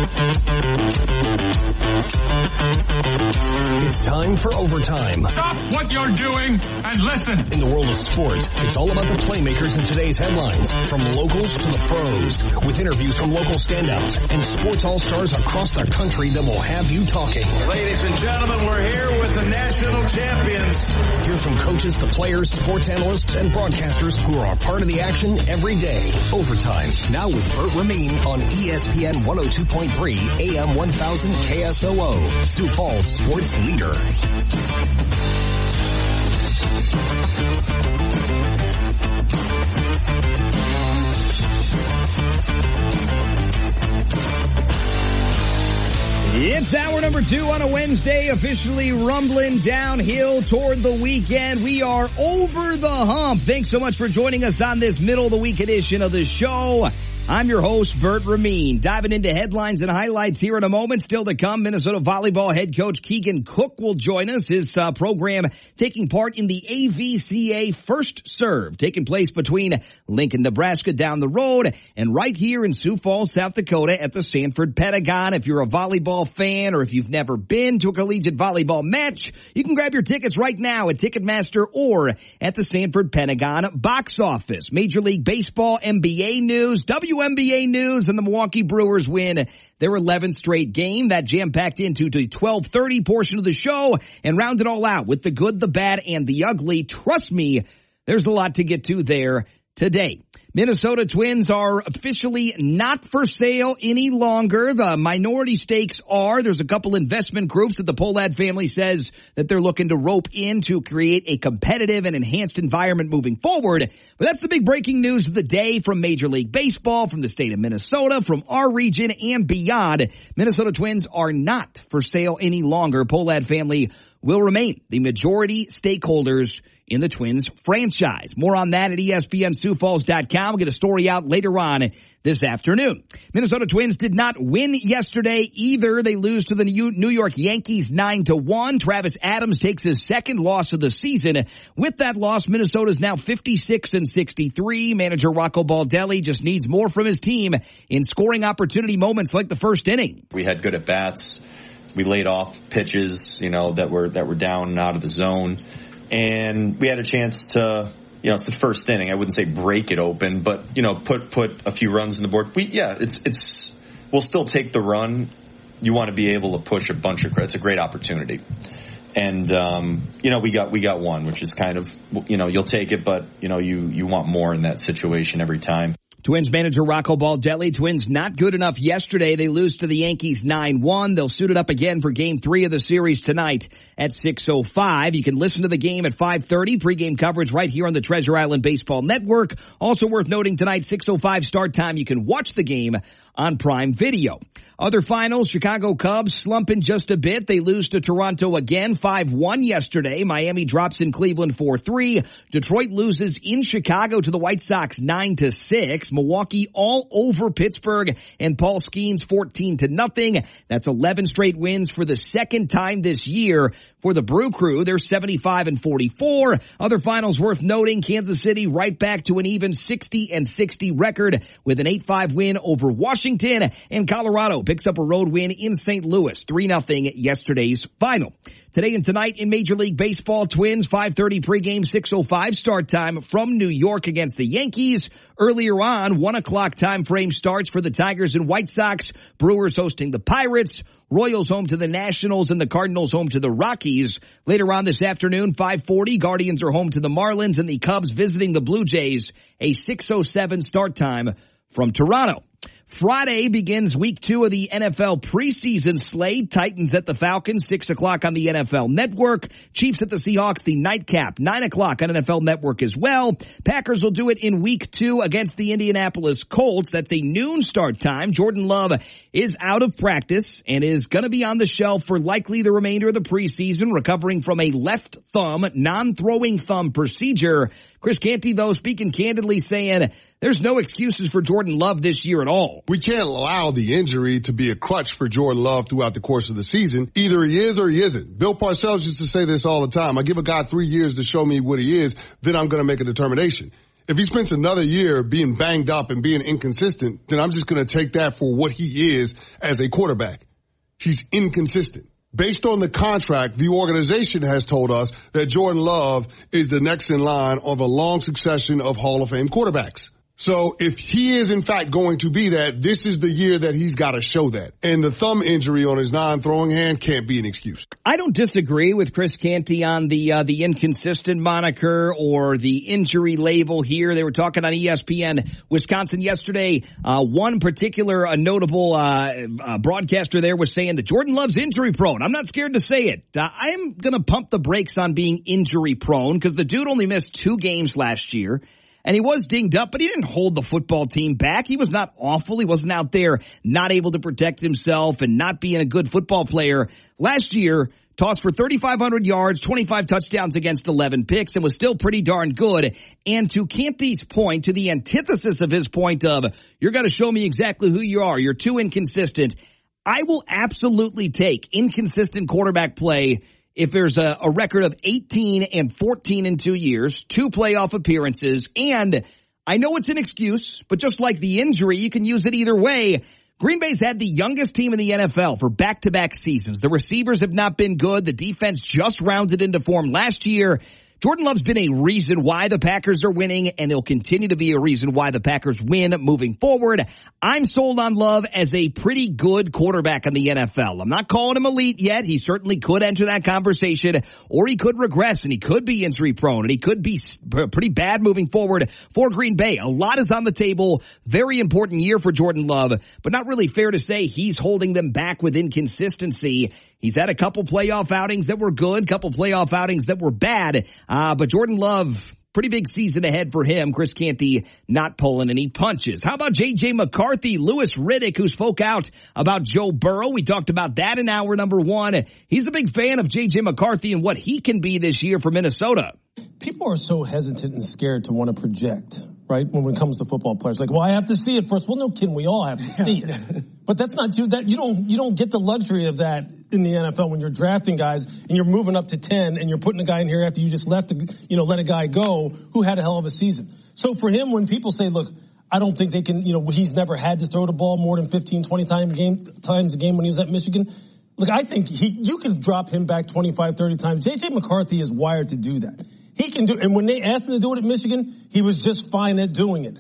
It's time for Overtime. Stop what you're doing and listen. In the world of sports, it's all about the playmakers in today's headlines, from locals to the pros, with interviews from local standouts and sports all-stars across the country that will have you talking. Ladies and gentlemen, we're here with the national champions. Hear from coaches to players, sports analysts, and broadcasters who are a part of the action every day. Overtime, now with Bert Rameen on ESPN 102.3 AM 1000 KSOO, Sioux Falls sports leader. It's hour number 2 on a Wednesday, officially rumbling downhill toward the weekend. We are over the hump. Thanks so much for joining us on this middle of the week edition of the show. I'm your host, Bert Rameen. Diving into headlines and highlights here in a moment. Still to come, Minnesota volleyball head coach Keegan Cook will join us. His program taking part in the AVCA First Serve, taking place between Lincoln, Nebraska down the road and right here in Sioux Falls, South Dakota at the Sanford Pentagon. If you're a volleyball fan or if you've never been to a collegiate volleyball match, you can grab your tickets right now at Ticketmaster or at the Sanford Pentagon box office. Major League Baseball, NBA news, WNBA news, and the Milwaukee Brewers win their 11th straight game. That jam-packed into the 12:30 portion of the show and round it all out with the good, the bad, and the ugly. Trust me, there's a lot to get to there today. Minnesota Twins are officially not for sale any longer. The minority stakes are. There's a couple investment groups that the Pohlad family says that they're looking to rope in to create a competitive and enhanced environment moving forward. But that's the big breaking news of the day from Major League Baseball, from the state of Minnesota, from our region and beyond. Minnesota Twins are not for sale any longer. Pohlad family will remain the majority stakeholders in the Twins franchise. More on that at ESPNSiouxFalls.com. We'll get a story out later on this afternoon. Minnesota Twins did not win yesterday either. They lose to the New York Yankees 9-1. Travis Adams takes his second loss of the season. With that loss, Minnesota's now 56-63. Manager Rocco Baldelli just needs more from his team in scoring opportunity moments like the first inning. We had good at-bats. We laid off pitches, that were down and out of the zone. And we had a chance to, it's the first inning. I wouldn't say break it open, but, put a few runs on the board. We'll still take the run. You want to be able to push a bunch of credits. It's a great opportunity. And, we got one, which is kind of, you'll take it, but, you want more in that situation every time. Twins manager Rocco Baldelli. Twins not good enough yesterday. They lose to the Yankees 9-1. They'll suit it up again for Game 3 of the series tonight at 6:05. You can listen to the game at 5:30. Pregame coverage right here on the Treasure Island Baseball Network. Also worth noting tonight, 6:05 start time. You can watch the game on Prime Video. Other finals, Chicago Cubs slumping just a bit. They lose to Toronto again, 5-1 yesterday. Miami drops in Cleveland 4-3. Detroit loses in Chicago to the White Sox 9-6. Milwaukee all over Pittsburgh and Paul Skeens 14-0. That's 11 straight wins for the second time this year for the Brew Crew. They're 75-44. Other finals worth noting, Kansas City right back to an even 60-60 record with an 8-5 win over Washington, and Colorado picks up a road win in St. Louis, 3-0 yesterday's final. Today and tonight in Major League Baseball, Twins 5:30 pregame, 6:05 start time from New York against the Yankees. Earlier on, 1 o'clock time frame starts for the Tigers and White Sox. Brewers hosting the Pirates. Royals home to the Nationals and the Cardinals home to the Rockies. Later on this afternoon, 5:40, Guardians are home to the Marlins and the Cubs visiting the Blue Jays. A 6:07 start time from Toronto. Friday begins week 2 of the NFL preseason slate. Titans at the Falcons, 6 o'clock on the NFL Network. Chiefs at the Seahawks, the nightcap, 9 o'clock on NFL Network as well. Packers will do it in week 2 against the Indianapolis Colts. That's a noon start time. Jordan Love is out of practice and is going to be on the shelf for likely the remainder of the preseason, recovering from a left thumb, non-throwing thumb procedure. Chris Canty, though, speaking candidly, saying there's no excuses for Jordan Love this year at all. We can't allow the injury to be a crutch for Jordan Love throughout the course of the season. Either he is or he isn't. Bill Parcells used to say this all the time. I give a guy 3 years to show me what he is, then I'm going to make a determination. If he spends another year being banged up and being inconsistent, then I'm just going to take that for what he is as a quarterback. He's inconsistent. Based on the contract, the organization has told us that Jordan Love is the next in line of a long succession of Hall of Fame quarterbacks. So if he is in fact going to be that, this is the year that he's got to show that. And the thumb injury on his non-throwing hand can't be an excuse. I don't disagree with Chris Canty on the inconsistent moniker or the injury label here. They were talking on ESPN Wisconsin yesterday. One particular notable broadcaster there was saying that Jordan Love's injury prone. I'm not scared to say it. I'm going to pump the brakes on being injury prone because the dude only missed 2 games last year. And he was dinged up, but he didn't hold the football team back. He was not awful. He wasn't out there not able to protect himself and not being a good football player. Last year, tossed for 3,500 yards, 25 touchdowns against 11 picks, and was still pretty darn good. And to Canty's point, to the antithesis of his point of, you're going to show me exactly who you are. You're too inconsistent. I will absolutely take inconsistent quarterback play if there's a record of 18 and 14 in 2 years, 2 playoff appearances, and I know it's an excuse, but just like the injury, you can use it either way. Green Bay's had the youngest team in the NFL for back-to-back seasons. The receivers have not been good. The defense just rounded into form last year. Jordan Love's been a reason why the Packers are winning, and he'll continue to be a reason why the Packers win moving forward. I'm sold on Love as a pretty good quarterback in the NFL. I'm not calling him elite yet. He certainly could enter that conversation, or he could regress, and he could be injury prone, and he could be pretty bad moving forward for Green Bay. A lot is on the table. Very important year for Jordan Love, but not really fair to say he's holding them back with inconsistency. He's had a couple playoff outings that were good, couple playoff outings that were bad. But Jordan Love, pretty big season ahead for him. Chris Canty not pulling any punches. How about J.J. McCarthy, Louis Riddick, who spoke out about Joe Burrow? We talked about that in hour number 1. He's a big fan of J.J. McCarthy and what he can be this year for Minnesota. People are so hesitant and scared to want to project, right? When it comes to football players, like, well, I have to see it first. Well, no kidding, we all have to see it. But that's not you. That you don't get the luxury of that in the NFL when you're drafting guys and you're moving up to 10 and you're putting a guy in here after you just let a guy go who had a hell of a season. So for him, when people say, look, I don't think they can, he's never had to throw the ball more than 15, 20 times a game when he was at Michigan. Look, I think you can drop him back 25, 30 times. J.J. McCarthy is wired to do that. He can do, and when they asked him to do it at Michigan, he was just fine at doing it.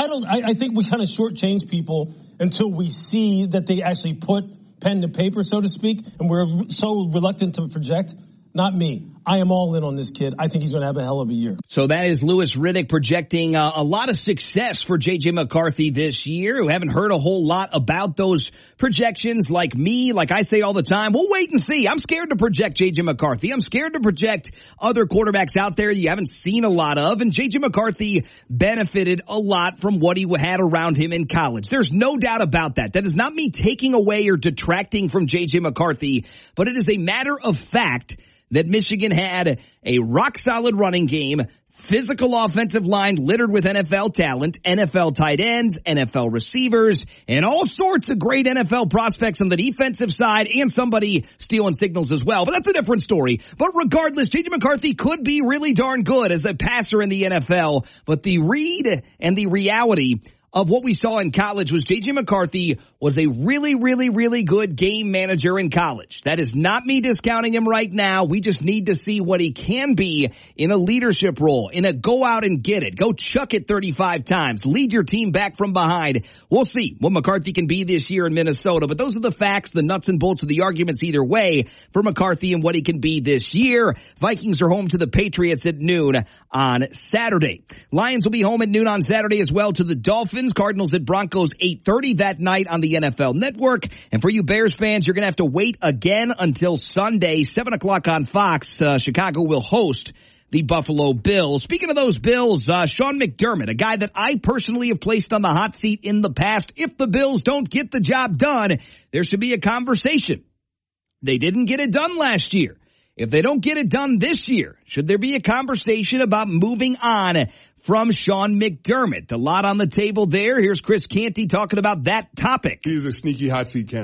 I think we kind of shortchange people until we see that they actually put pen to paper, so to speak, and we're so reluctant to project. Not me. I am all in on this kid. I think he's going to have a hell of a year. So that is Louis Riddick projecting a lot of success for J.J. McCarthy this year. We haven't heard a whole lot about those projections like me. Like I say all the time, we'll wait and see. I'm scared to project J.J. McCarthy. I'm scared to project other quarterbacks out there you haven't seen a lot of. And J.J. McCarthy benefited a lot from what he had around him in college. There's no doubt about that. That is not me taking away or detracting from J.J. McCarthy, but it is a matter of fact that Michigan had a rock-solid running game, physical offensive line littered with NFL talent, NFL tight ends, NFL receivers, and all sorts of great NFL prospects on the defensive side, and somebody stealing signals as well. But that's a different story. But regardless, J.J. McCarthy could be really darn good as a passer in the NFL. But the read and the reality of what we saw in college was J.J. McCarthy was a really, really, really good game manager in college. That is not me discounting him right now. We just need to see what he can be in a leadership role, in a go out and get it, go chuck it 35 times, lead your team back from behind. We'll see what McCarthy can be this year in Minnesota, but those are the facts, the nuts and bolts of the arguments either way for McCarthy and what he can be this year. Vikings are home to the Patriots at noon on Saturday. Lions will be home at noon on Saturday as well to the Dolphins. Cardinals at Broncos 8:30 that night on the NFL Network. And for you Bears fans, you're going to have to wait again until Sunday, 7 o'clock on Fox. Chicago will host the Buffalo Bills. Speaking of those Bills, Sean McDermott, a guy that I personally have placed on the hot seat in the past. If the Bills don't get the job done, there should be a conversation. They didn't get it done last year. If they don't get it done this year, should there be a conversation about moving on from Sean McDermott? A lot on the table there. Here's Chris Canty talking about that topic. He's a sneaky hot seat candidate.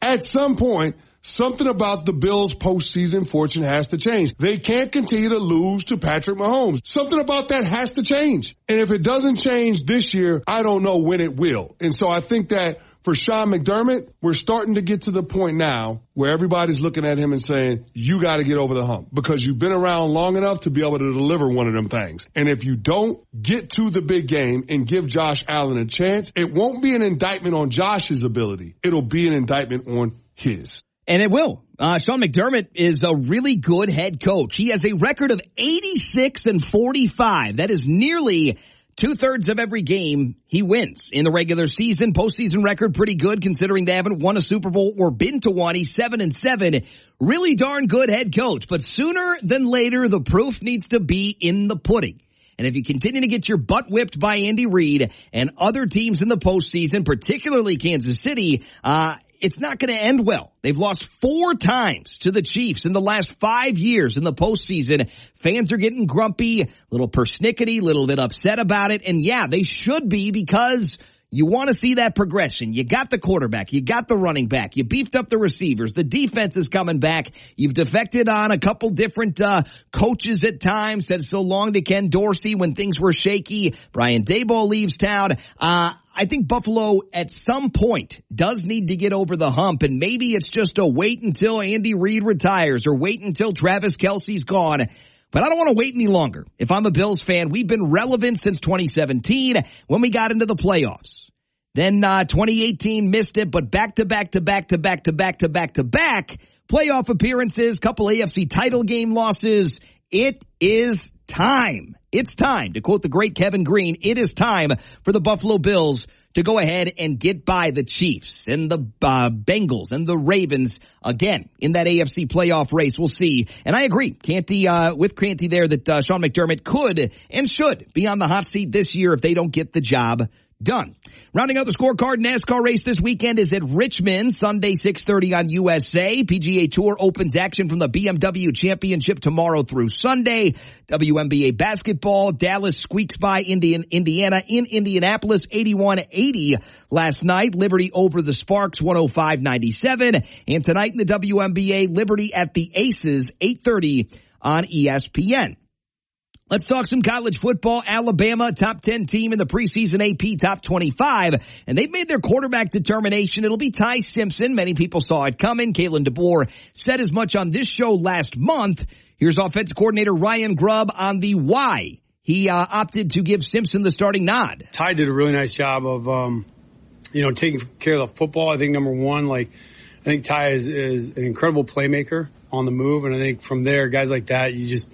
At some point, something about the Bills' postseason fortune has to change. They can't continue to lose to Patrick Mahomes. Something about that has to change. And if it doesn't change this year, I don't know when it will. And so I think that for Sean McDermott, we're starting to get to the point now where everybody's looking at him and saying, you got to get over the hump because you've been around long enough to be able to deliver one of them things. And if you don't get to the big game and give Josh Allen a chance, it won't be an indictment on Josh's ability. It'll be an indictment on his. And it will. Sean McDermott is a really good head coach. He has a record of 86-45. That is nearly 2/3 of every game he wins in the regular season. Postseason record pretty good considering they haven't won a Super Bowl or been to one. He's 7-7. Really darn good head coach. But sooner than later, the proof needs to be in the pudding. And if you continue to get your butt whipped by Andy Reid and other teams in the postseason, particularly Kansas City, it's not going to end well. They've lost 4 times to the Chiefs in the last 5 years in the postseason. Fans are getting grumpy, a little persnickety, a little bit upset about it. And yeah, they should be because you want to see that progression. You got the quarterback. You got the running back. You beefed up the receivers. The defense is coming back. You've defected on a couple different coaches at times. Said so long to Ken Dorsey when things were shaky. Brian Daboll leaves town. I think Buffalo at some point does need to get over the hump, and maybe it's just a wait until Andy Reid retires or wait until Travis Kelce's gone. But I don't want to wait any longer. If I'm a Bills fan, we've been relevant since 2017 when we got into the playoffs. Then 2018 missed it, but back-to-back playoff appearances, couple AFC title game losses. It is time. It's time, to quote the great Kevin Green, it is time for the Buffalo Bills to go ahead and get by the Chiefs and the Bengals and the Ravens again in that AFC playoff race. We'll see. And I agree, Canty, with Canty there that Sean McDermott could and should be on the hot seat this year if they don't get the job done. Rounding out the scorecard, NASCAR race this weekend is at Richmond, Sunday 6:30 on USA. PGA Tour opens action from the BMW Championship tomorrow through Sunday. WNBA basketball, Dallas squeaks by Indiana in Indianapolis, 81-80 last night. Liberty over the Sparks, 105-97. And tonight in the WNBA, Liberty at the Aces, 8:30 on ESPN. Let's talk some college football. Alabama, top 10 team in the preseason AP top 25, and they've made their quarterback determination. It'll be Ty Simpson. Many people saw it coming. Kalen DeBoer said as much on this show last month. Here's offensive coordinator Ryan Grubb on the why he opted to give Simpson the starting nod. Ty did a really nice job of, taking care of the football. I think number one, I think Ty is an incredible playmaker on the move, and I think from there, guys like that,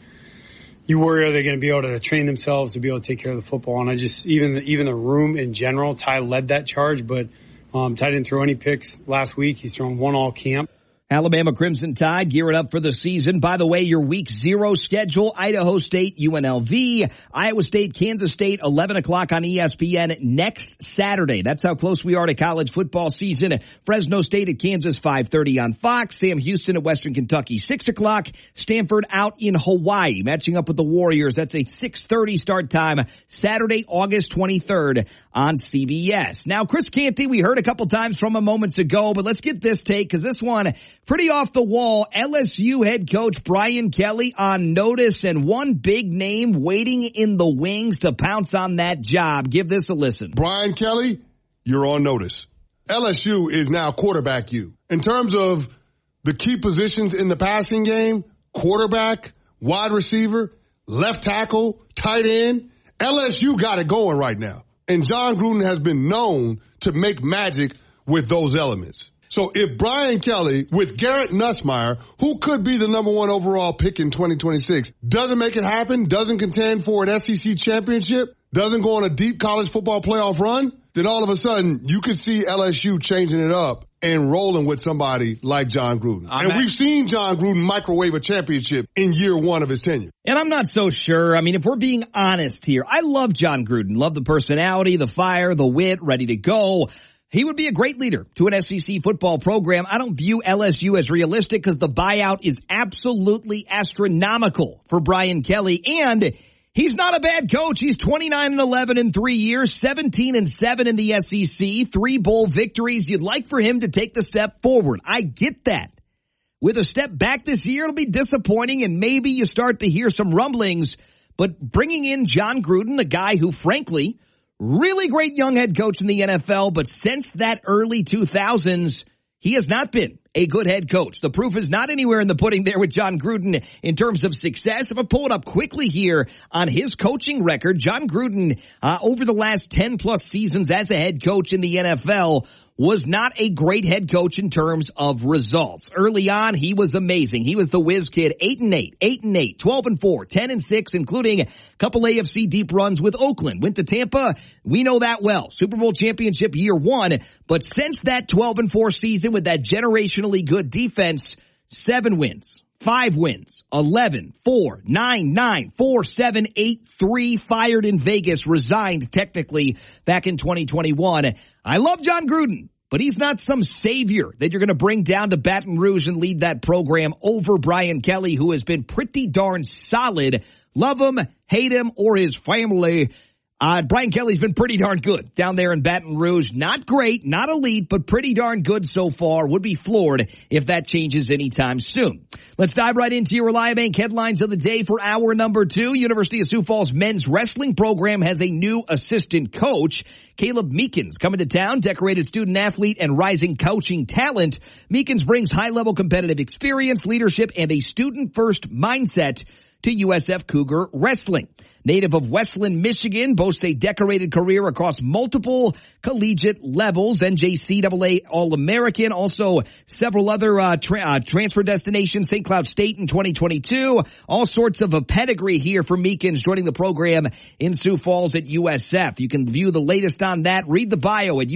you worry, are they going to be able to train themselves to be able to take care of the football? And even the room in general, Ty led that charge, but Ty didn't throw any picks last week. He's thrown one all camp. Alabama Crimson Tide gearing up for the season. By the way, your week 0 schedule, Idaho State, UNLV, Iowa State, Kansas State, 11 o'clock on ESPN next Saturday. That's how close we are to college football season. Fresno State at Kansas, 5:30 on Fox. Sam Houston at Western Kentucky, 6 o'clock. Stanford out in Hawaii, matching up with the Warriors. That's a 6:30 start time, Saturday, August 23rd on CBS. Now, Chris Canty, we heard a couple times from him moments ago, but let's get this take because this one pretty off the wall. LSU head coach Brian Kelly on notice and one big name waiting in the wings to pounce on that job. Give this a listen. Brian Kelly, you're on notice. LSU is now quarterback you. In terms of the key positions in the passing game, quarterback, wide receiver, left tackle, tight end, LSU got it going right now. And John Gruden has been known to make magic with those elements. So if Brian Kelly, with Garrett Nussmeier, who could be the number 1 overall pick in 2026, doesn't make it happen, doesn't contend for an SEC championship, doesn't go on a deep college football playoff run, then all of a sudden you could see LSU changing it up and rolling with somebody like John Gruden. And we've seen John Gruden microwave a championship in year 1 of his tenure. And I'm not so sure. I mean, if we're being honest here, I love John Gruden. Love the personality, the fire, the wit, ready to go. He would be a great leader to an SEC football program. I don't view LSU as realistic because the buyout is absolutely astronomical for Brian Kelly. And He's not a bad coach. He's 29-11 in 3 years, 17-7 in the SEC, 3 bowl victories. You'd like for him to take the step forward. I get that. With a step back this year, it'll be disappointing, and maybe you start to hear some rumblings. But bringing in Jon Gruden, a guy who, frankly, really great young head coach in the NFL, but since that early 2000s, he has not been a good head coach. The proof is not anywhere in the pudding there with Jon Gruden in terms of success. If I pull it up quickly here on his coaching record, Jon Gruden, over the last 10-plus seasons as a head coach in the NFL, was not a great head coach in terms of results. Early on, he was amazing. He was the whiz kid, 8-8, 8-8, 12-4, 10-6, including a couple AFC deep runs with Oakland. Went to Tampa. We know that well. Super Bowl championship year 1. But since that 12-4 season with that generationally good defense, 7 wins. 5 wins, 11, 4, 9, 9, 4, 7, 8, 3, fired in Vegas, resigned technically back in 2021. I love Jon Gruden, but he's not some savior that you're going to bring down to Baton Rouge and lead that program over Brian Kelly, who has been pretty darn solid. Love him, hate him, or his family. Brian Kelly's been pretty darn good down there in Baton Rouge. Not great, not elite, but pretty darn good so far. Would be floored if that changes anytime soon. Let's dive right into your Reliabank headlines of the day for hour number 2. University of Sioux Falls men's wrestling program has a new assistant coach. Caleb Meekins coming to town, decorated student athlete and rising coaching talent. Meekins brings high-level competitive experience, leadership, and a student-first mindset to USF Cougar Wrestling. Native of Westland, Michigan, boasts a decorated career across multiple collegiate levels, NJCAA All-American, also several other transfer destinations, St. Cloud State in 2022. All sorts of a pedigree here for Meekins joining the program in Sioux Falls at USF. You can view the latest on that. Read the bio at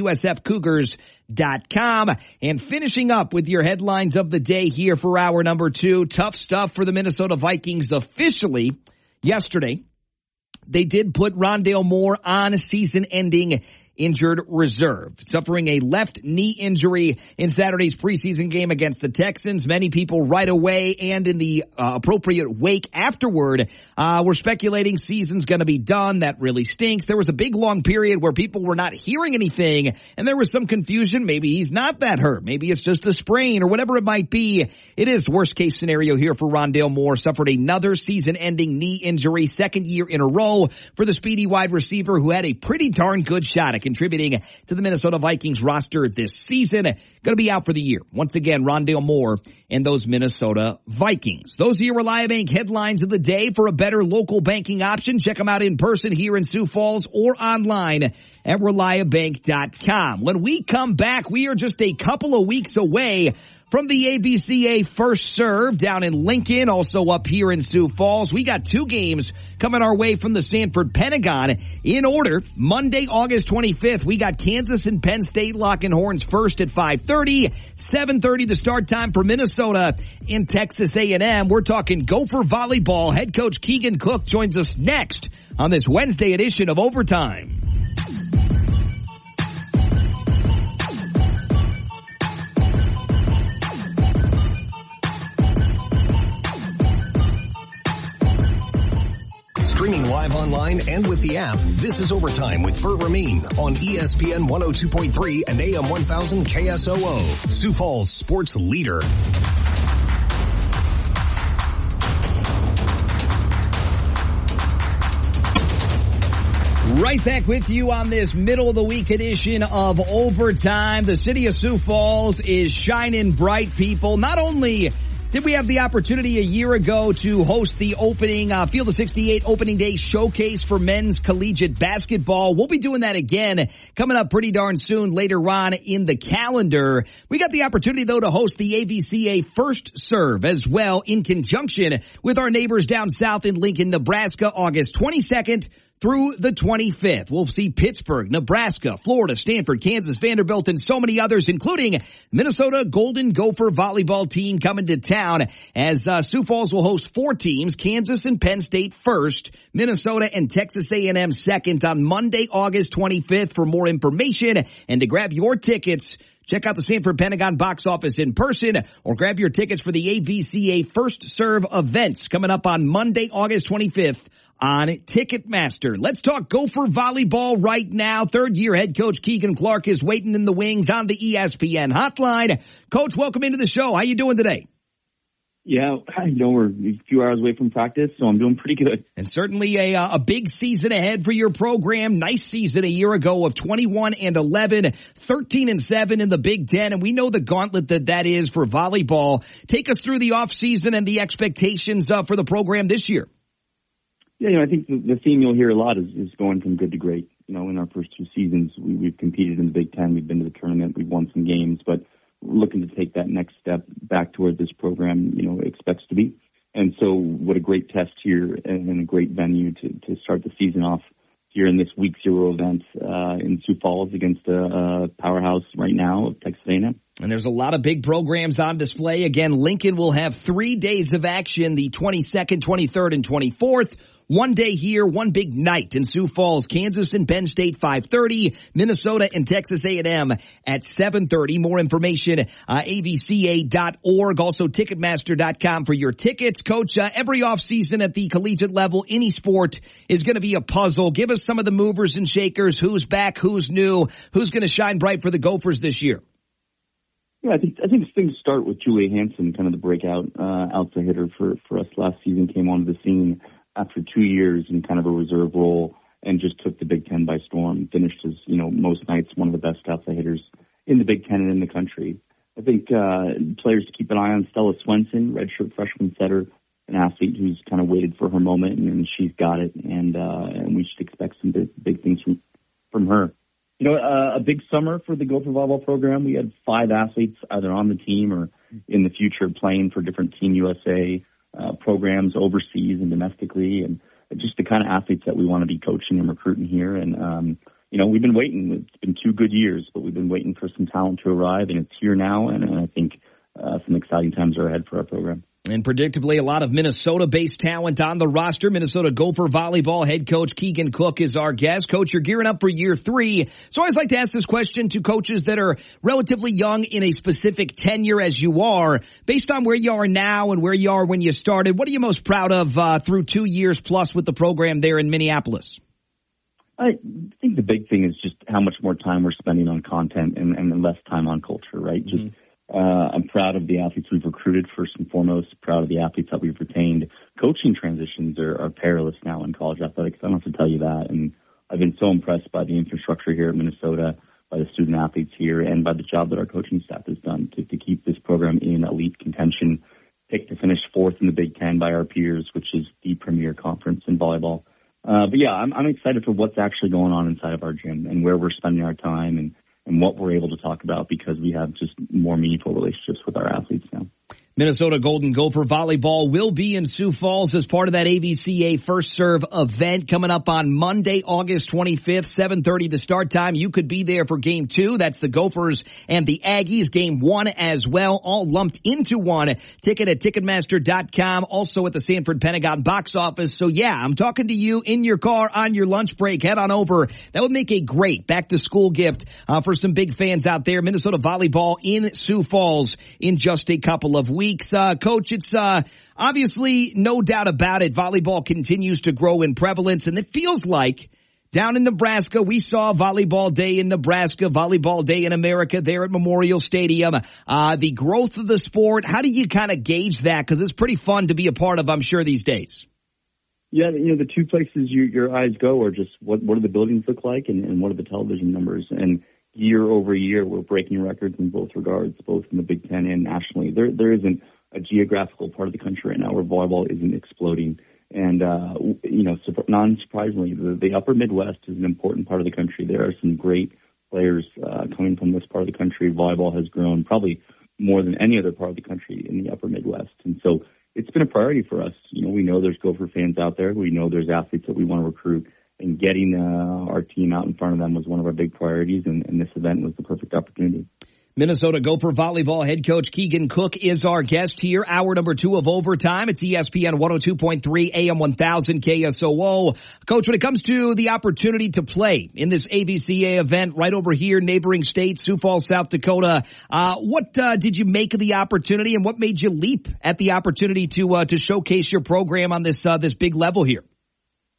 usfcougars.com. And finishing up with your headlines of the day here for hour number 2. Tough stuff for the Minnesota Vikings officially yesterday. They did put Rondale Moore on season-ending injured reserve, suffering a left knee injury in Saturday's preseason game against the Texans. Many people right away and in the appropriate wake afterward were speculating season's going to be done. That really stinks. There was a big long period where people were not hearing anything, and there was some confusion. Maybe he's not that hurt. Maybe it's just a sprain or whatever it might be. It is worst case scenario here for Rondale Moore. Suffered another season-ending knee injury, second year in a row for the speedy wide receiver who had a pretty darn good shot at contributing to the Minnesota Vikings roster this season. Going to be out for the year. Once again, Rondale Moore and those Minnesota Vikings. Those are your Reliabank headlines of the day. For a better local banking option, check them out in person here in Sioux Falls or online at Reliabank.com. When we come back, we are just a couple of weeks away from the ABCA First Serve down in Lincoln, also up here in Sioux Falls. We got 2 games coming our way from the Sanford Pentagon in order. Monday, August 25th, we got Kansas and Penn State locking horns first at 5:30. 7:30 the start time for Minnesota in Texas A&M. We're talking Gopher volleyball. Head coach Keegan Cook joins us next on this Wednesday edition of Overtime. Streaming live online and with the app, this is Overtime with Burt Ramin on ESPN 102.3 and AM 1000 KSOO, Sioux Falls sports leader. Right back with you on this middle of the week edition of Overtime. The city of Sioux Falls is shining bright, people. Not only did we have the opportunity a year ago to host the opening Field of 68 opening day showcase for men's collegiate basketball. We'll be doing that again coming up pretty darn soon later on in the calendar. We got the opportunity, though, to host the ABCA First Serve as well in conjunction with our neighbors down south in Lincoln, Nebraska, August 22nd through the 25th. We'll see Pittsburgh, Nebraska, Florida, Stanford, Kansas, Vanderbilt, and so many others, including Minnesota Golden Gopher volleyball team coming to town as Sioux Falls will host 4 teams, Kansas and Penn State first, Minnesota and Texas A&M second on Monday, August 25th. For more information and to grab your tickets, check out the Sanford Pentagon box office in person or grab your tickets for the ABCA First Serve events coming up on Monday, August 25th on Ticketmaster. Let's talk Gopher volleyball right now. Third-year head coach Keegan Clark is waiting in the wings on the ESPN hotline. Coach, welcome into the show. How you doing today? Yeah, we're a few hours away from practice, so I'm doing pretty good. And certainly a big season ahead for your program. Nice season a year ago of 21-11, 13-7 in the Big Ten, and we know the gauntlet that is for volleyball. Take us through the offseason and the expectations for the program this year. Yeah, I think the theme you'll hear a lot is going from good to great. In our first two seasons, we've competed in the Big Ten. We've been to the tournament. We've won some games, but looking to take that next step back toward this program, expects to be. And so what a great test here and a great venue to start the season off here in this week 0 event in Sioux Falls against a powerhouse right now of Texas A&M. And there's a lot of big programs on display. Again, Lincoln will have 3 days of action, the 22nd, 23rd, and 24th. 1 day here, one big night in Sioux Falls, Kansas and Penn State 5:30, Minnesota and Texas A&M at 7:30. More information, avca.org, also Ticketmaster.com for your tickets. Coach, every offseason at the collegiate level, any sport is going to be a puzzle. Give us some of the movers and shakers. Who's back? Who's new? Who's going to shine bright for the Gophers this year? Yeah, I think things start with Julia Hansen, kind of the breakout outside hitter for us last season, came onto the scene after 2 years in kind of a reserve role and just took the Big Ten by storm. Finished as, most nights one of the best outside hitters in the Big Ten and in the country. I think players to keep an eye on, Stella Swenson, redshirt freshman setter, an athlete who's kind of waited for her moment, and she's got it, and we should expect some big things from her. A big summer for the Gopher volleyball program. We had 5 athletes either on the team or in the future playing for different Team USA programs overseas and domestically, and just the kind of athletes that we want to be coaching and recruiting here. And, we've been waiting. It's been 2 good years, but we've been waiting for some talent to arrive, and it's here now, and I think some exciting times are ahead for our program. And predictably, a lot of Minnesota-based talent on the roster. Minnesota Gopher volleyball head coach Keegan Cook is our guest. Coach, you're gearing up for year 3. So I always like to ask this question to coaches that are relatively young in a specific tenure as you are. Based on where you are now and where you are when you started, what are you most proud of through 2 years plus with the program there in Minneapolis? I think the big thing is just how much more time we're spending on content and less time on culture, right? Mm-hmm. I'm proud of the athletes we've recruited, first and foremost, proud of the athletes that we've retained. Coaching transitions are perilous now in college athletics. I don't have to tell you that. And I've been so impressed by the infrastructure here at Minnesota, by the student athletes here, and by the job that our coaching staff has done to keep this program in elite contention, picked to finish 4th in the Big Ten by our peers, which is the premier conference in volleyball. But yeah, I'm excited for what's actually going on inside of our gym and where we're spending our time and what we're able to talk about because we have just more meaningful relationships with our athletes now. Minnesota Golden Gopher volleyball will be in Sioux Falls as part of that AVCA First Serve event coming up on Monday, August 25th, 7:30 the start time. You could be there for Game 2. That's the Gophers and the Aggies. Game 1 as well, all lumped into one. Ticket at Ticketmaster.com, also at the Sanford Pentagon box office. So yeah, I'm talking to you in your car on your lunch break. Head on over. That would make a great back-to-school gift for some big fans out there. Minnesota volleyball in Sioux Falls in just a couple of weeks. Coach, it's obviously no doubt about it. Volleyball continues to grow in prevalence, and it feels like down in Nebraska, we saw Volleyball Day in Nebraska, Volleyball Day in America there at Memorial Stadium. The growth of the sport, how do you kind of gauge that? Because it's pretty fun to be a part of, I'm sure, these days. Yeah, the 2 places your eyes go are just what do the buildings look like and what are the television numbers. And year over year, we're breaking records in both regards, both in the Big Ten and nationally. There isn't a geographical part of the country right now where volleyball isn't exploding. And, non-surprisingly, the upper Midwest is an important part of the country. There are some great players coming from this part of the country. Volleyball has grown probably more than any other part of the country in the upper Midwest. And so it's been a priority for us. We know there's Gopher fans out there. We know there's athletes that we want to recruit. And getting our team out in front of them was one of our big priorities, and this event was the perfect opportunity. Minnesota Gopher volleyball head coach Keegan Cook is our guest here. Hour number 2 of Overtime. It's ESPN 102.3 AM 1000 KSOO. Coach, when it comes to the opportunity to play in this AVCA event right over here, neighboring state, Sioux Falls, South Dakota, what did you make of the opportunity, and what made you leap at the opportunity to showcase your program on this big level here?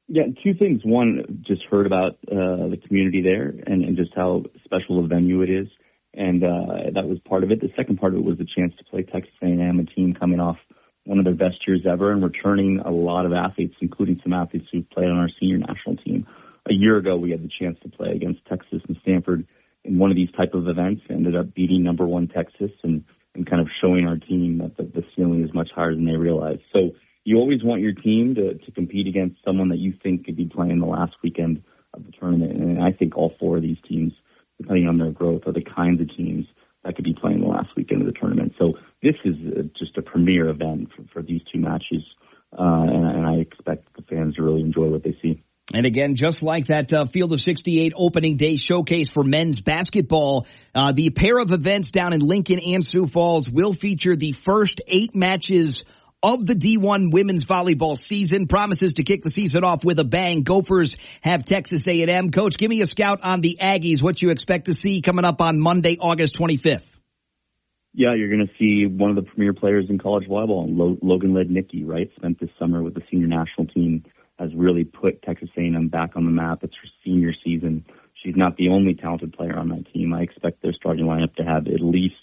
Yeah, two things. One, just heard about the community there and just how special a venue it is. And that was part of it. The second part of it was the chance to play Texas A&M, a team coming off one of their best years ever and returning a lot of athletes, including some athletes who played on our senior national team. A year ago, we had the chance to play against Texas and Stanford in one of these type of events, ended up beating number one Texas and kind of showing our team that the ceiling is much higher than they realized. So you always want your team to compete against someone that you think could be playing the last weekend of the tournament. And I think all four of these teams, depending on their growth, are the kinds of teams that could be playing the last weekend of the tournament. So this is just a premier event for these two matches, and I expect the fans to really enjoy what they see. And again, just like that Field of 68 opening day showcase for men's basketball, the pair of events down in Lincoln and Sioux Falls will feature the first 8 matches of the D1 women's volleyball season. Promises to kick the season off with a bang. Gophers have Texas A&M. Coach, give me a scout on the Aggies. What you expect to see coming up on Monday, August 25th? Yeah, you're going to see one of the premier players in college volleyball, Logan Lednicki, right? Spent this summer with the senior national team, has really put Texas A&M back on the map. It's her senior season. She's not the only talented player on that team. I expect their starting lineup to have at least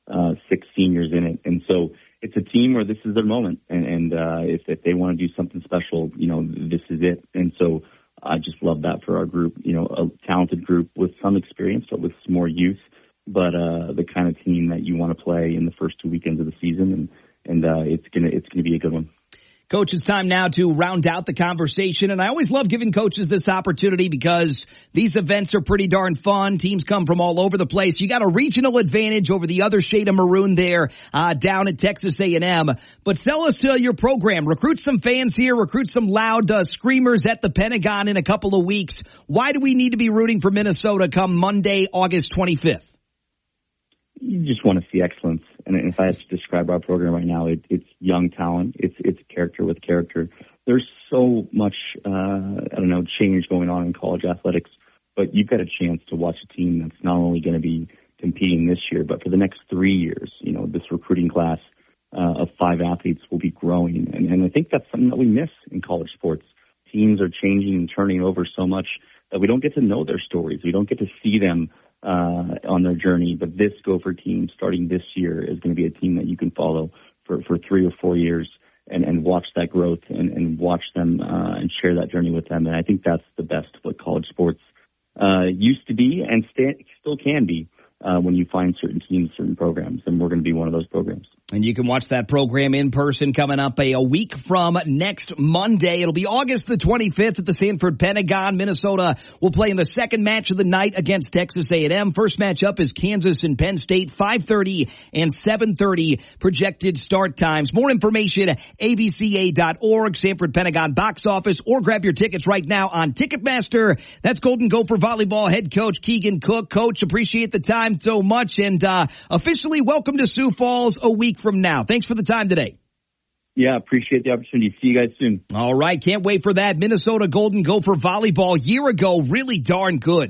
6 seniors in it. And so it's a team where this is their moment. And if they want to do something special, this is it. And so I just love that for our group, a talented group with some experience, but with some more youth, but the kind of team that you want to play in the first 2 weekends of the season. And it's going to be a good one. Coach, it's time now to round out the conversation, and I always love giving coaches this opportunity because these events are pretty darn fun. Teams come from all over the place. You got a regional advantage over the other shade of maroon there down at Texas A&M. But sell us your program. Recruit some fans here. Recruit some loud screamers at the Pentagon in a couple of weeks. Why do we need to be rooting for Minnesota come Monday, August 25th? You just want to see excellence. And if I had to describe our program right now, it's young talent. It's character with character. There's so much, change going on in college athletics, but you've got a chance to watch a team that's not only going to be competing this year, but for the next 3 years. This recruiting class of 5 athletes will be growing. And I think that's something that we miss in college sports. Teams are changing and turning over so much that we don't get to know their stories. We don't get to see them on their journey. But this Gopher team starting this year is going to be a team that you can follow for 3 or 4 years and watch that growth and watch them and share that journey with them. And I think that's the best of what college sports used to be and still can be when you find certain teams, certain programs. And we're going to be one of those programs. And you can watch that program in person coming up a week from next Monday. It'll be August the 25th at the Sanford Pentagon. Minnesota will play in the second match of the night against Texas A&M. First matchup is Kansas and Penn State, 5:30 and 7:30 projected start times. More information at avca.org, Sanford Pentagon box office, or grab your tickets right now on Ticketmaster. That's Golden Gopher Volleyball head coach Keegan Cook. Coach, appreciate the time so much, and officially welcome to Sioux Falls a week from now. Thanks for the time today. Yeah, appreciate the opportunity. See you guys soon. All right, can't wait for that. Minnesota Golden Gopher volleyball year ago, really darn good.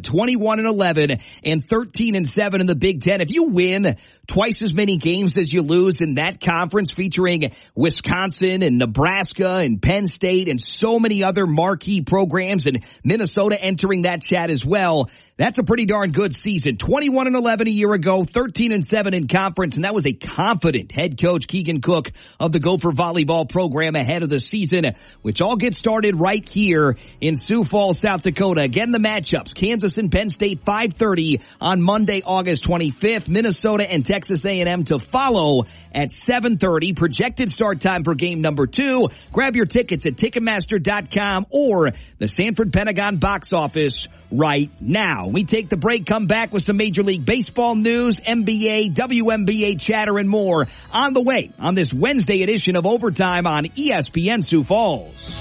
21-11 and 13-7 in the Big Ten. If you win twice as many games as you lose in that conference, featuring Wisconsin and Nebraska and Penn State and so many other marquee programs, and Minnesota entering that chat as well, that's a pretty darn good season. 21-11 a year ago, 13-7 in conference, and that was a confident head coach, Keegan Cook, of the Gopher volleyball program ahead of the season, which all gets started right here in Sioux Falls, South Dakota. Again, the matchups, Kansas and Penn State, 5:30 on Monday, August 25th. Minnesota and Texas A&M to follow at 7:30. Projected start time for game number 2. Grab your tickets at Ticketmaster.com or the Sanford Pentagon box office right now. We take the break, come back with some Major League Baseball news, NBA, WNBA chatter, and more on the way on this Wednesday edition of Overtime on ESPN Sioux Falls.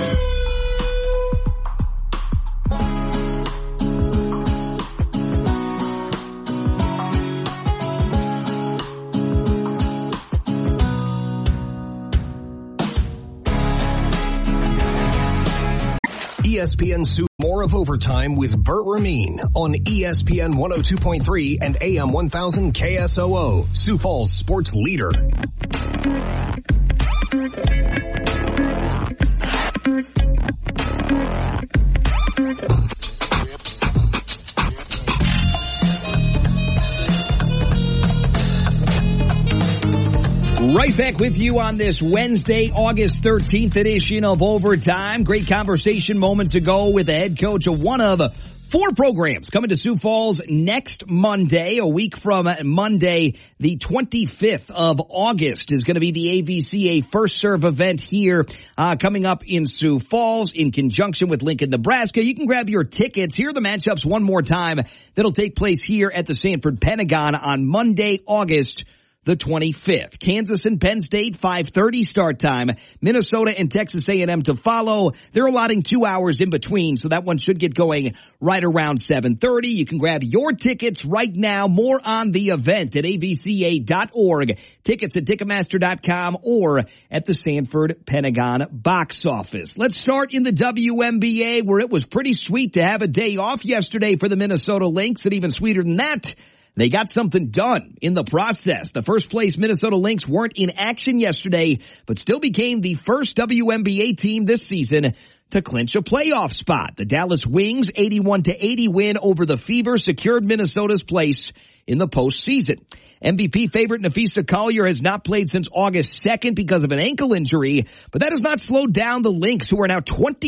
ESPN Sioux. More of Overtime with Burt Ramin on ESPN 102.3 and AM 1000 KSOO, Sioux Falls sports leader. Right back with you on this Wednesday, August 13th edition of Overtime. Great conversation moments ago with the head coach of one of 4 programs coming to Sioux Falls next Monday. A week from Monday, the 25th of August is going to be the AVCA First Serve event here coming up in Sioux Falls in conjunction with Lincoln, Nebraska. You can grab your tickets. Here are the matchups one more time that'll take place here at the Sanford Pentagon on Monday, August the 25th. Kansas and Penn State, 5:30 start time. Minnesota and Texas A&M to follow. They're allotting 2 hours in between, so that one should get going right around 7:30. You can grab your tickets right now. More on the event at avca.org. Tickets at Ticketmaster.com or at the Sanford Pentagon box office. Let's start in the WNBA, where it was pretty sweet to have a day off yesterday for the Minnesota Lynx, and even sweeter than that, they got something done in the process. The first place Minnesota Lynx weren't in action yesterday, but still became the first WNBA team this season to clinch a playoff spot. The Dallas Wings 81-80 win over the Fever secured Minnesota's place in the postseason. MVP favorite Napheesa Collier has not played since August 2nd because of an ankle injury, but that has not slowed down the Lynx, who are now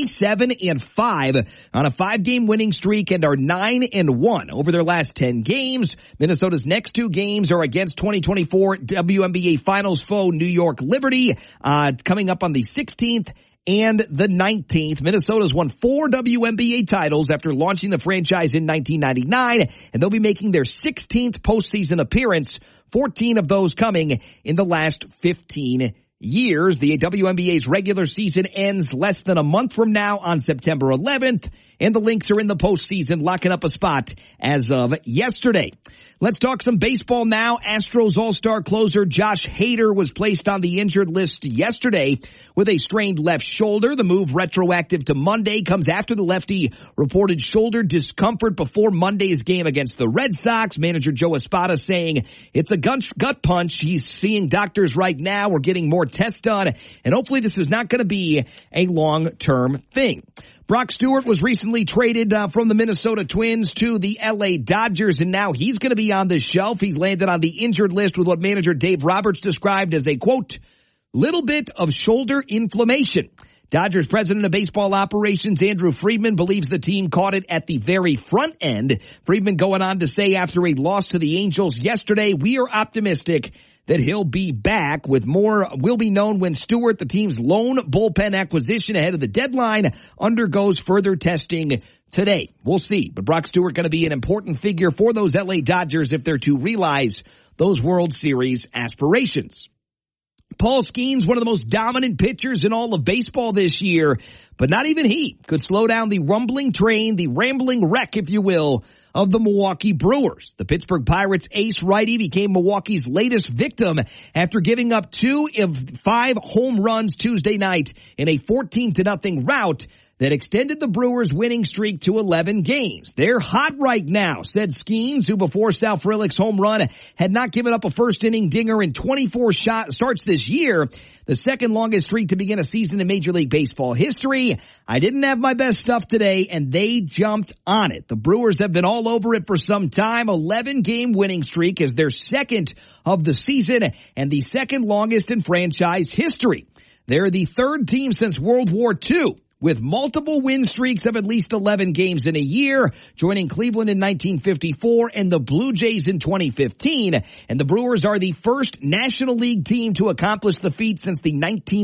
27-5 on a 5-game winning streak and are 9-1 over their last 10 games. Minnesota's next 2 games are against 2024 WNBA Finals foe New York Liberty, coming up on the 16th and the 19th. Minnesota's won 4 WNBA titles after launching the franchise in 1999, and they'll be making their 16th postseason appearance, 14 of those coming in the last 15 years. The WNBA's regular season ends less than a month from now on September 11th, and the Lynx are in the postseason, locking up a spot as of yesterday. Let's talk some baseball now. Astros All-Star closer Josh Hader was placed on the injured list yesterday with a strained left shoulder. The move, retroactive to Monday, comes after the lefty reported shoulder discomfort before Monday's game against the Red Sox. Manager Joe Espada saying it's a gut punch. He's seeing doctors right now. We're getting more tests done, and hopefully this is not going to be a long-term thing. Brock Stewart was recently traded from the Minnesota Twins to the LA Dodgers, and now he's going to be on the shelf. He's landed on the injured list with what manager Dave Roberts described as a, quote, little bit of shoulder inflammation. Dodgers president of baseball operations Andrew Friedman believes the team caught it at the very front end. Friedman going on to say after a loss to the Angels yesterday, we are optimistic that he'll be back. With more will be known when Stewart, the team's lone bullpen acquisition ahead of the deadline, undergoes further testing today. We'll see. But Brock Stewart going to be an important figure for those LA Dodgers if they're to realize those World Series aspirations. Paul Skeens, one of the most dominant pitchers in all of baseball this year, but not even he could slow down the rumbling train, the rambling wreck, if you will, of the Milwaukee Brewers. The Pittsburgh Pirates ace righty became Milwaukee's latest victim after giving up 2 of 5 home runs Tuesday night in a 14-0 rout that extended the Brewers' winning streak to 11 games. They're hot right now, said Skeens, who before Sal Frelick's home run had not given up a first-inning dinger in 24 starts this year, the second longest streak to begin a season in Major League Baseball history. I didn't have my best stuff today, and they jumped on it. The Brewers have been all over it for some time. 11-game winning streak is their second of the season and the second longest in franchise history. They're the third team since World War II with multiple win streaks of at least 11 games in a year, joining Cleveland in 1954 and the Blue Jays in 2015. And the Brewers are the first National League team to accomplish the feat since the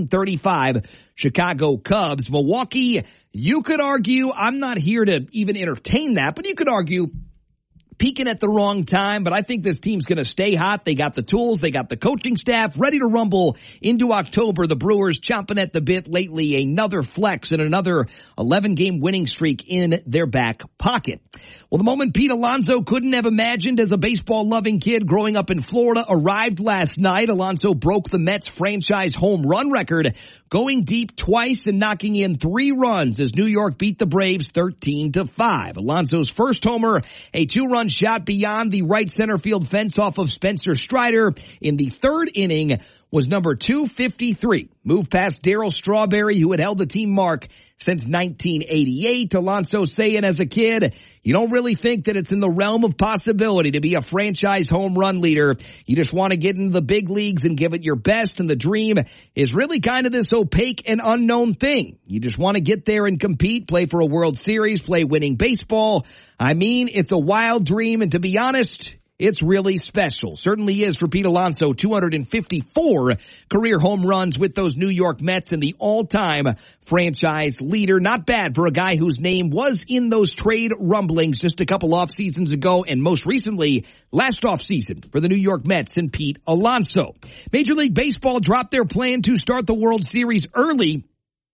1935 Chicago Cubs. Milwaukee, you could argue, I'm not here to even entertain that, but you could argue peaking at the wrong time, but I think this team's going to stay hot. They got the tools. They got the coaching staff ready to rumble into October. The Brewers chomping at the bit lately. Another flex and another 11-game winning streak in their back pocket. Well, the moment Pete Alonso couldn't have imagined as a baseball-loving kid growing up in Florida arrived last night. Alonso broke the Mets franchise home run record, going deep twice and knocking in 3 runs as New York beat the Braves 13-5. Alonso's first homer, a 2-run shot beyond the right center field fence off of Spencer Strider in the 3rd inning, was number 253. Moved past Darryl Strawberry, who had held the team mark since 1988. Alonso saying as a kid, you don't really think that it's in the realm of possibility to be a franchise home run leader. You just want to get into the big leagues and give it your best. And the dream is really kind of this opaque and unknown thing. You just want to get there and compete, play for a World Series, play winning baseball. I mean, it's a wild dream. And to be honest, it's really special. Certainly is for Pete Alonso. 254 career home runs with those New York Mets and the all-time franchise leader. Not bad for a guy whose name was in those trade rumblings just a couple off seasons ago, and most recently last off season for the New York Mets and Pete Alonso. Major League Baseball dropped their plan to start the World Series early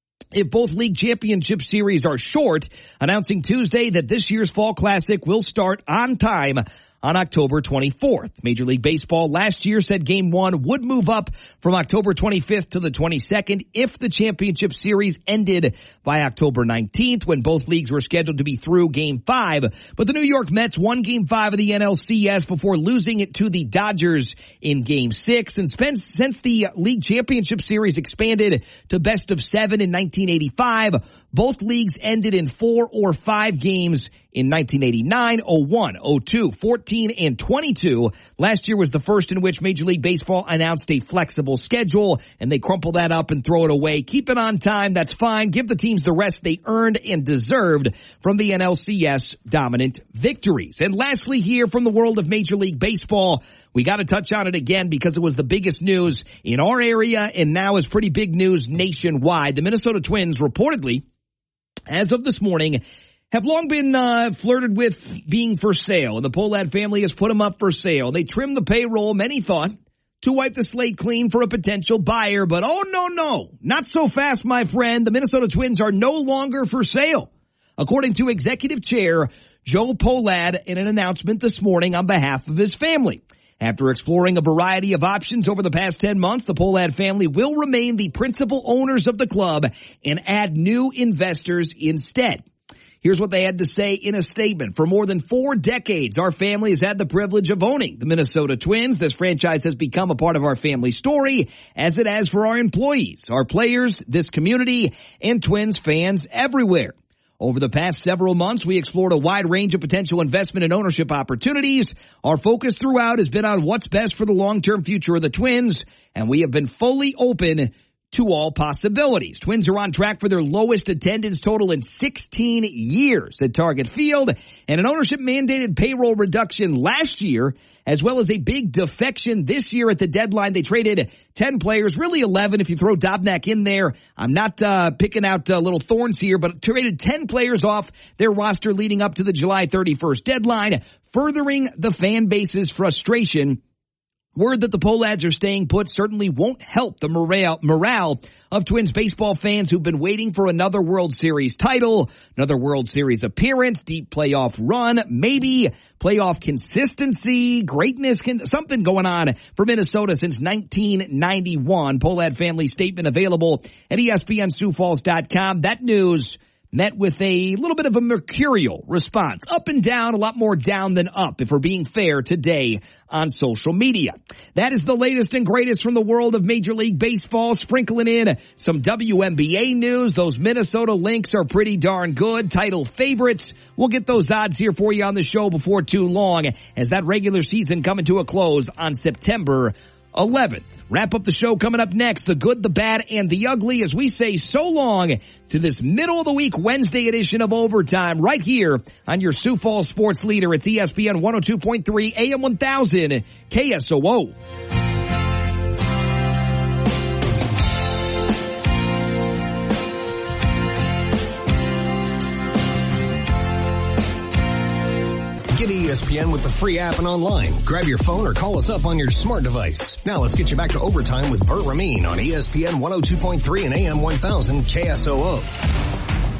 if both league championship series are short, announcing Tuesday that this year's Fall Classic will start on time on October 24th. Major League Baseball last year said Game 1 would move up from October 25th to the 22nd if the championship series ended by October 19th, when both leagues were scheduled to be through Game 5. But the New York Mets won Game 5 of the NLCS before losing it to the Dodgers in Game 6. And since the league championship series expanded to best of 7 in 1985, both leagues ended in 4 or 5 games in 1989, 01, 02, 14, and 22. Last year was the first in which Major League Baseball announced a flexible schedule, and they crumple that up and throw it away. Keep it on time, that's fine. Give the teams the rest they earned and deserved from the NLCS dominant victories. And lastly here from the world of Major League Baseball, we got to touch on it again because it was the biggest news in our area and now is pretty big news nationwide. The Minnesota Twins reportedly, as of this morning, have long been flirted with being for sale, and the Pohlad family has put them up for sale. They trimmed the payroll, many thought, to wipe the slate clean for a potential buyer, but oh no, not so fast, my friend. The Minnesota Twins are no longer for sale, according to Executive Chair Joe Pohlad in an announcement this morning on behalf of his family. After exploring a variety of options over the past 10 months, the Pohlad family will remain the principal owners of the club and add new investors instead. Here's what they had to say in a statement. For more than 4 decades, our family has had the privilege of owning the Minnesota Twins. This franchise has become a part of our family story, as it has for our employees, our players, this community, and Twins fans everywhere. Over the past several months, we explored a wide range of potential investment and ownership opportunities. Our focus throughout has been on what's best for the long-term future of the Twins, and we have been fully open to all possibilities. Twins are on track for their lowest attendance total in 16 years at Target Field, and an ownership-mandated payroll reduction last year, as well as a big defection this year at the deadline. They traded 10 players, really 11 if you throw Dobnak in there. I'm not picking out little thorns here, but traded 10 players off their roster leading up to the July 31st deadline, furthering the fan base's frustration. Word that the Pohlads are staying put certainly won't help the morale of Twins baseball fans who've been waiting for another World Series title, another World Series appearance, deep playoff run, maybe playoff consistency, greatness, something going on for Minnesota since 1991. Pohlad family statement available at ESPNSiouxFalls.com. That news met with a little bit of a mercurial response. Up and down, a lot more down than up, if we're being fair today on social media. That is the latest and greatest from the world of Major League Baseball. Sprinkling in some WNBA news. Those Minnesota Lynx are pretty darn good. Title favorites. We'll get those odds here for you on the show before too long, as that regular season coming to a close on September 11th. Wrap up the show coming up next, the good, the bad, and the ugly, as we say so long to this middle of the week Wednesday edition of Overtime right here on your Sioux Falls sports leader. It's ESPN 102.3 AM 1000 KSOO. Get ESPN with the free app and online. Grab your phone or call us up on your smart device. Now let's get you back to Overtime with Burt Ramin on ESPN 102.3 and AM 1000 KSOO.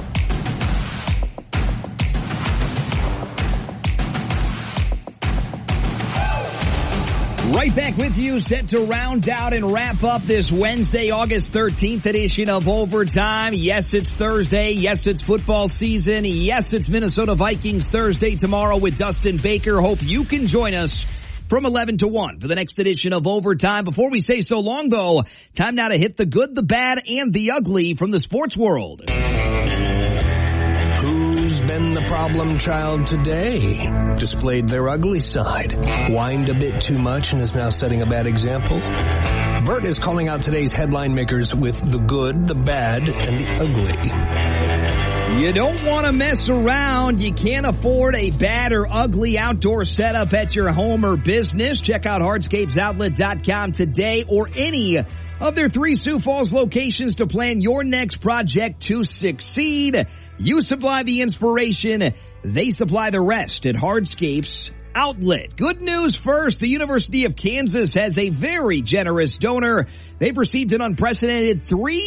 Right back with you, set to round out and wrap up this Wednesday, August 13th edition of Overtime. Yes, it's Thursday. Yes, it's football season. Yes, it's Minnesota Vikings Thursday tomorrow with Dustin Baker. Hope you can join us from 11 to 1 for the next edition of Overtime. Before we say so long, though, time now to hit the good, the bad, and the ugly from the sports world. the problem child today displayed their ugly side, whined a bit too much, and is now setting a bad example? Bert is calling out today's headline makers with the good, the bad, and the ugly. You don't want to mess around. You can't afford a bad or ugly outdoor setup at your home or business. Check out hardscapesoutlet.com today or any of their 3 Sioux Falls locations to plan your next project to succeed. You supply the inspiration. They supply the rest at Hardscapes Outlet. Good news first. The University of Kansas has a very generous donor. They've received an unprecedented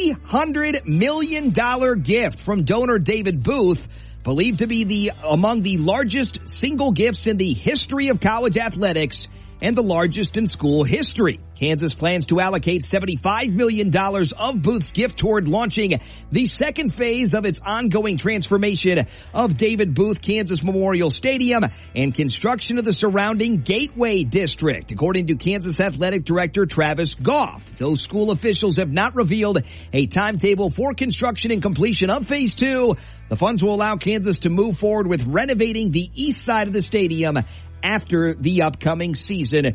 $300 million gift from donor David Booth, believed to be among the largest single gifts in the history of college athletics and the largest in school history. Kansas plans to allocate $75 million of Booth's gift toward launching the second phase of its ongoing transformation of David Booth Kansas Memorial Stadium and construction of the surrounding Gateway District, according to Kansas Athletic Director Travis Goff. Though school officials have not revealed a timetable for construction and completion of Phase 2, the funds will allow Kansas to move forward with renovating the east side of the stadium after the upcoming season.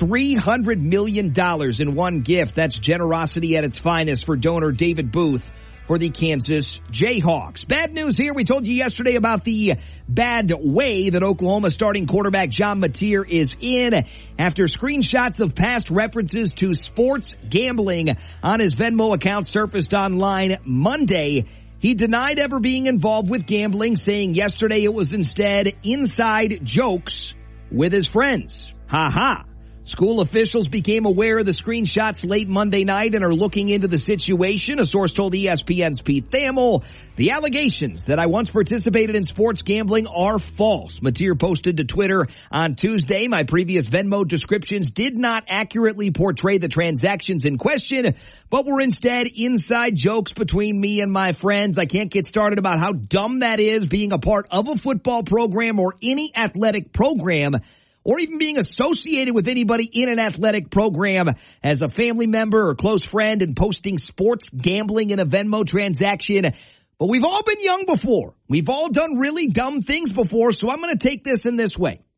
$300 million in one gift. That's generosity at its finest for donor David Booth for the Kansas Jayhawks. Bad news here. We told you yesterday about the bad way that Oklahoma starting quarterback John Mateer is in after screenshots of past references to sports gambling on his Venmo account surfaced online Monday. He denied ever being involved with gambling, saying yesterday it was instead inside jokes with his friends. Ha ha. School officials became aware of the screenshots late Monday night and are looking into the situation. A source told ESPN's Pete Thamel, the allegations that I once participated in sports gambling are false. Mateer posted to Twitter on Tuesday, my previous Venmo descriptions did not accurately portray the transactions in question, but were instead inside jokes between me and my friends. I can't get started about how dumb that is, being a part of a football program or any athletic program, or even being associated with anybody in an athletic program as a family member or close friend and posting sports gambling in a Venmo transaction. But we've all been young before. We've all done really dumb things before, so I'm going to take this in this way.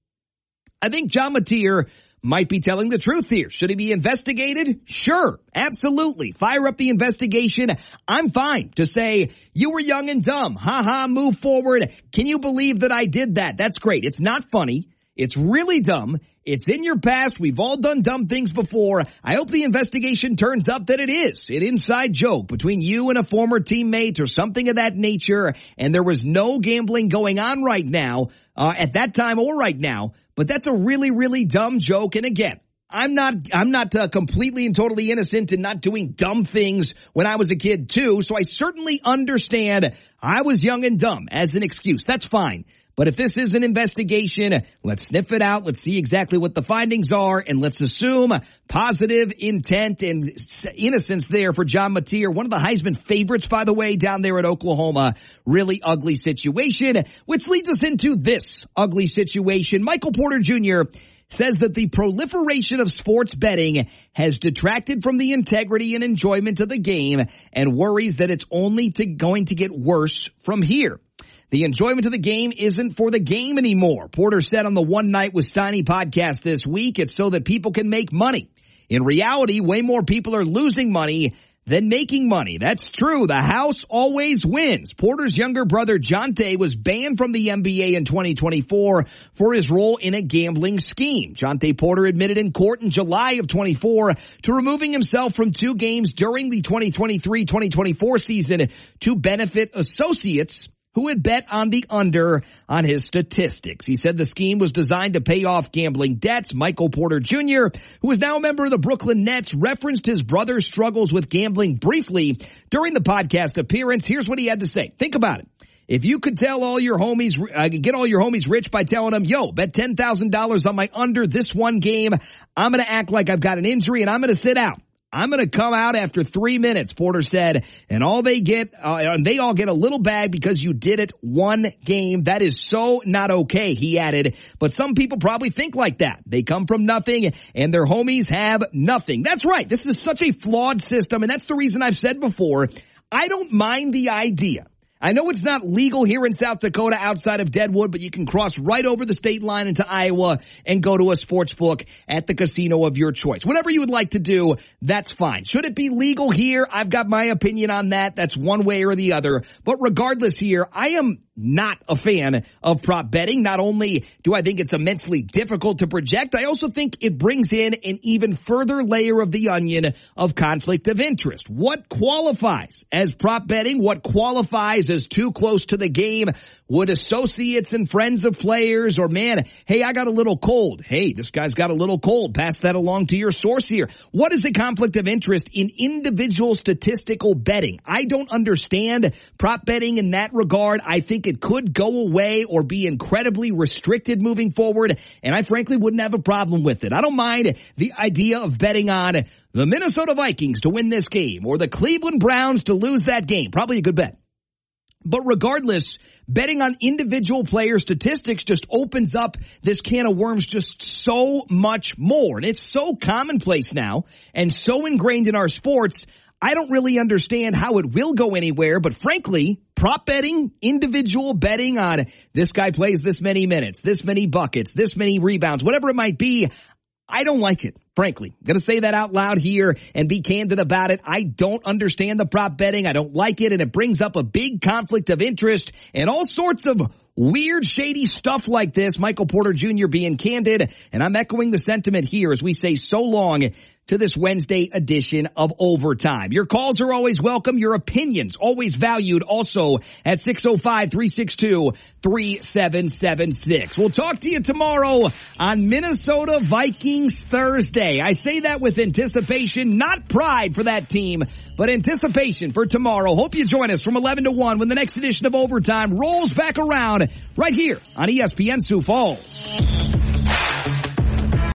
I think John Mateer might be telling the truth here. Should he be investigated? Sure, absolutely. Fire up the investigation. I'm fine to say, you were young and dumb. Ha ha, move forward. Can you believe that I did that? That's great. It's not funny. It's really dumb. It's in your past. We've all done dumb things before. I hope the investigation turns up that it is an inside joke between you and a former teammate or something of that nature, and there was no gambling going on right now, at that time or right now. But that's a really, really dumb joke. And again, I'm not completely and totally innocent in not doing dumb things when I was a kid too. So I certainly understand I was young and dumb as an excuse. That's fine. But if this is an investigation, let's sniff it out. Let's see exactly what the findings are, and let's assume positive intent and innocence there for John Mateer. One of the Heisman favorites, by the way, down there at Oklahoma. Really ugly situation, which leads us into this ugly situation. Michael Porter Jr. says that the proliferation of sports betting has detracted from the integrity and enjoyment of the game and worries that it's only going to get worse from here. The enjoyment of the game isn't for the game anymore. Porter said on the One Night with Steiny podcast this week, it's so that people can make money. In reality, way more people are losing money than making money. That's true. The house always wins. Porter's younger brother, Jonte, was banned from the NBA in 2024 for his role in a gambling scheme. Jonte Porter admitted in court in July of 24 to removing himself from 2 games during the 2023-2024 season to benefit associates who had bet on the under on his statistics. He said the scheme was designed to pay off gambling debts. Michael Porter Jr., who is now a member of the Brooklyn Nets, referenced his brother's struggles with gambling briefly during the podcast appearance. Here's what he had to say. Think about it. If you could tell all your homies, get all your homies rich by telling them, yo, bet $10,000 on my under this one game, I'm going to act like I've got an injury and I'm going to sit out. I'm going to come out after 3 minutes, Porter said, and they all get a little bag because you did it one game. That is so not okay, he added. But some people probably think like that. They come from nothing and their homies have nothing. That's right. This is such a flawed system. And that's the reason I've said before, I don't mind the idea I know it's not legal here in South Dakota outside of Deadwood, but you can cross right over the state line into Iowa and go to a sports book at the casino of your choice. Whatever you would like to do, that's fine. Should it be legal here? I've got my opinion on that. That's one way or the other. But regardless here, I am not a fan of prop betting. Not only do I think it's immensely difficult to project, I also think it brings in an even further layer of the onion of conflict of interest. What qualifies as prop betting? What qualifies as too close to the game? Would associates and friends of players, or man, hey, I got a little cold. Hey, this guy's got a little cold. Pass that along to your source here. What is the conflict of interest in individual statistical betting? I don't understand prop betting in that regard. I think it could go away or be incredibly restricted moving forward, and I frankly wouldn't have a problem with it. I don't mind the idea of betting on the Minnesota Vikings to win this game or the Cleveland Browns to lose that game. Probably a good bet. But regardless, betting on individual player statistics just opens up this can of worms just so much more. And it's so commonplace now and so ingrained in our sports, I don't really understand how it will go anywhere. But frankly, prop betting, individual betting on this guy plays this many minutes, this many buckets, this many rebounds, whatever it might be, I don't like it, frankly. I'm going to say that out loud here and be candid about it. I don't understand the prop betting. I don't like it, and it brings up a big conflict of interest and all sorts of weird, shady stuff like this. Michael Porter Jr. being candid, and I'm echoing the sentiment here as we say so long to this Wednesday edition of Overtime. Your calls are always welcome. Your opinions always valued. Also at 605-362-3776. We'll talk to you tomorrow on Minnesota Vikings Thursday. I say that with anticipation, not pride for that team, but anticipation for tomorrow. Hope you join us from 11 to 1 when the next edition of Overtime rolls back around right here on ESPN Sioux Falls.